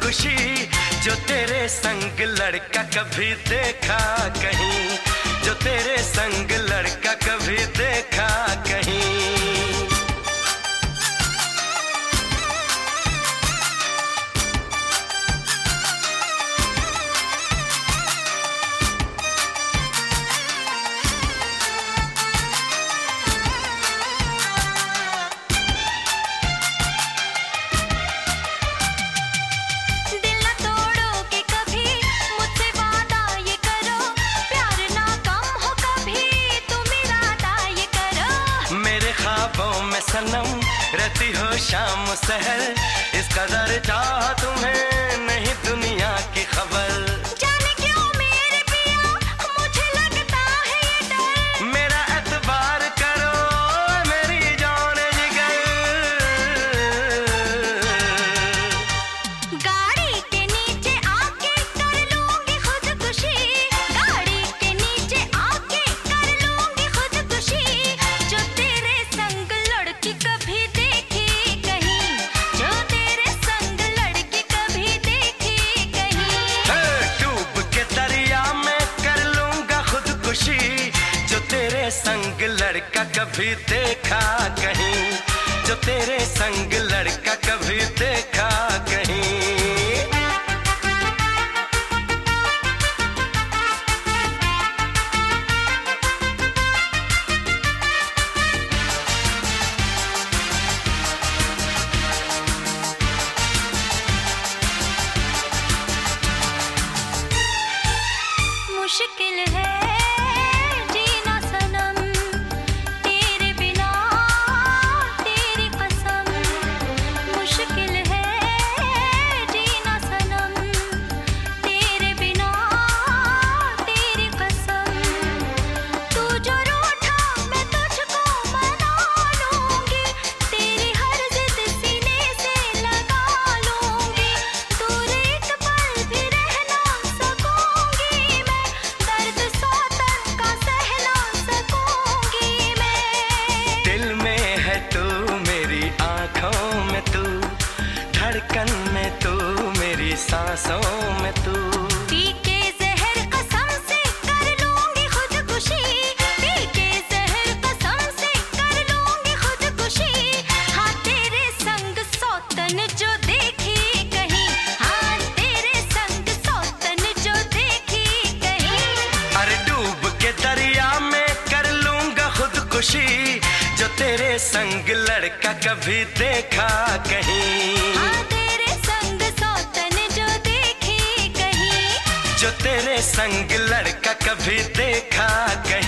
खुशी जो तेरे संग लड़का कभी देखा कहीं, जो तेरे संग लड़का कभी देखा कहीं। सनम रहती हो शाम सहर, इस कदर चाह तुम्हें नहीं दुनिया की खबर। जाने क्यों मेरे पिया मुझे लगता है ये डर, मेरा एतबार करो मेरी जान जिगर। गाड़ी के नीचे आके कर लूंगी खुदकुशी, गाड़ी के नीचे आके कर लूंगी खुदकुशी, जो तेरे संग लड़की कभी देखी कहीं, जो तेरे संग लड़की कभी देखी कहीं। डूब के दरिया में कर लूंगा खुदकुशी, जो तेरे संग लड़का कभी देखा कहीं, जो तेरे संग लड़का कभी देखा कहीं। मुश्किल है जीना सनम तेरे बिना, तेरी कसम। मुश्किल है जीना सनम तेरे बिना, तेरी कसम। तू जो रूठा मैं तुझको मना लूंगी, तेरी हर जिद सीने से लगा लूंगी। दूर एक पल भी रह ना सकूंगी मैं, दर्द सौतन का सह ना सकूंगी मैं। दिल में है तू मेरी आंखों में तू, धड़कन में तू मेरी सांसों में तू। पी के जहर कसम से कर लूंगी खुदकुशी, पी के जहर कसम से कर लूंगी खुदकुशी। हाँ तेरे संग सौतन जो देखी कहीं, हाँ तेरे संग सौतन जो देखी कहीं। अरे डूब के दरिया में कर लूंगा खुदकुशी, जो तेरे संग लड़का कभी देखा कहीं, हाँ तेरे संग सौतन जो देखी कहीं, जो तेरे संग लड़का कभी देखा कहीं।